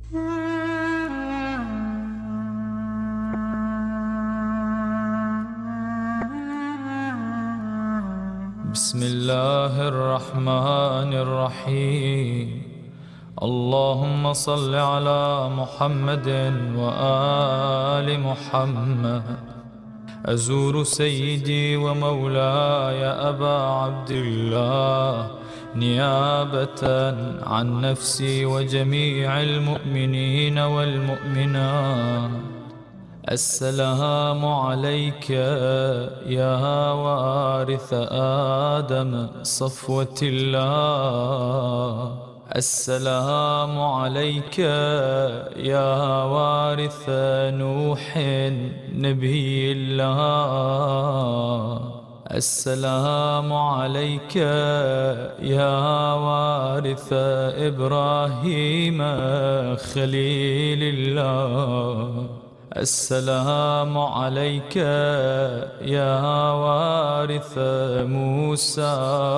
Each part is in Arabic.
بسم الله الرحمن الرحيم. اللهم صل على محمد وآل محمد. أزور سيدي ومولاي أبا عبد الله نيابة عن نفسي وجميع المؤمنين والمؤمنات. السلام عليك يا وارث آدم صفوة الله. السلام عليك يا وارث نوح نبي الله. السلام عليك يا وارث إبراهيم خليل الله. السلام عليك يا وارث موسى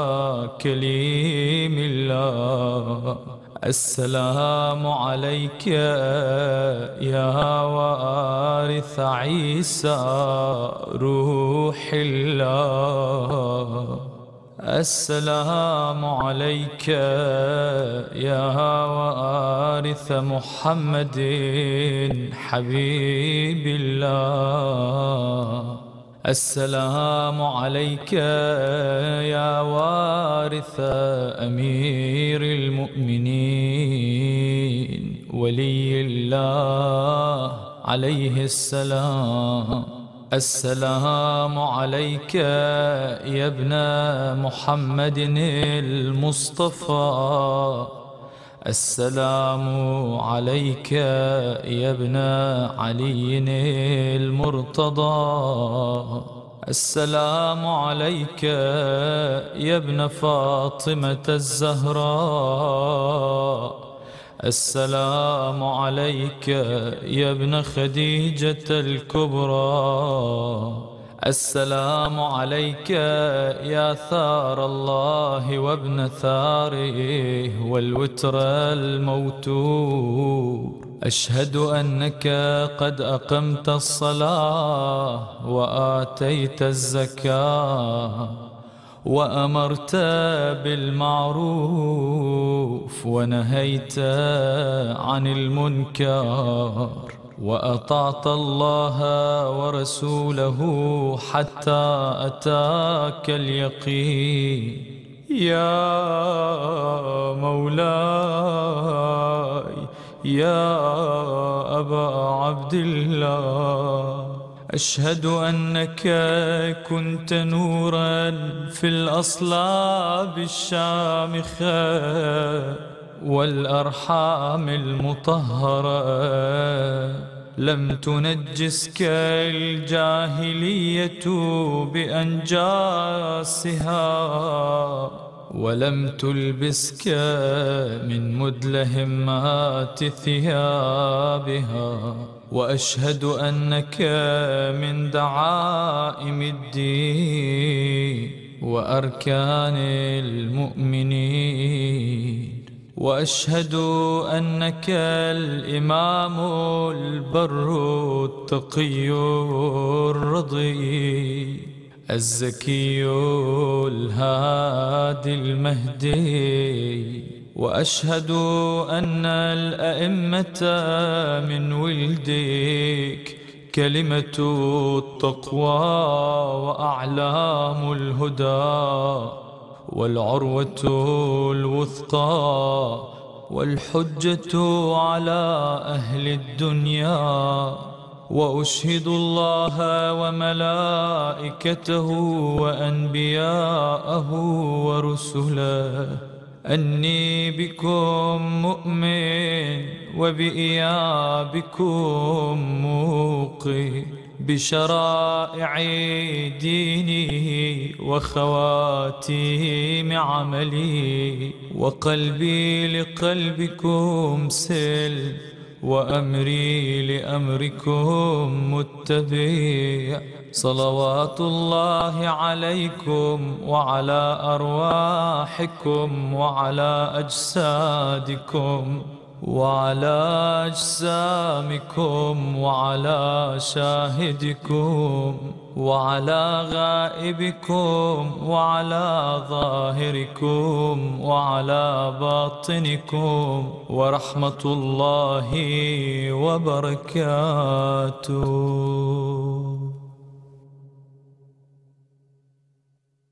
كليم الله. السلام عليك يا وارث عيسى روح الله. السلام عليك يا وارث محمد حبيب الله. السلام عليك يا وارث أمير المؤمنين ولي الله عليه السلام. السلام عليك يا ابن محمد المصطفى. السلام عليك يا ابن علي المرتضى. السلام عليك يا ابن فاطمة الزهراء. السلام عليك يا ابن خديجة الكبرى. السلام عليك يا ثار الله وابن ثاره والوتر الموتور. أشهد أنك قد أقمت الصلاة وآتيت الزكاة وأمرت بالمعروف ونهيت عن المنكر وأطعت الله ورسوله حتى أتاك اليقين. يا مولاي يا أبا عبد الله، أشهد أنك كنت نورا في الأصلاب الشامخة والأرحام المطهرة. لم تنجسك الجاهلية بأنجاسها ولم تلبسك من مدلهمات ثيابها. وأشهد أنك من دعائم الدين وأركان المؤمنين. وأشهد أنك الإمام البر التقي الرضي الزكي الهادي المهدي. وأشهد أن الأئمة من ولدك كلمة التقوى وأعلام الهدى والعروة الوثقى والحجة على أهل الدنيا. وأشهد الله وملائكته وأنبياءه ورسله أني بكم مؤمن وبإيابكم موقن بشرائع ديني وخواتيم عملي. وقلبي لقلبكم سلم وأمري لأمركم متبع. صلوات الله عليكم وعلى أرواحكم وعلى أجسادكم وعلى أجسامكم وعلى شاهدكم وعلى غائبكم وعلى ظاهركم وعلى باطنكم، ورحمة الله وبركاته.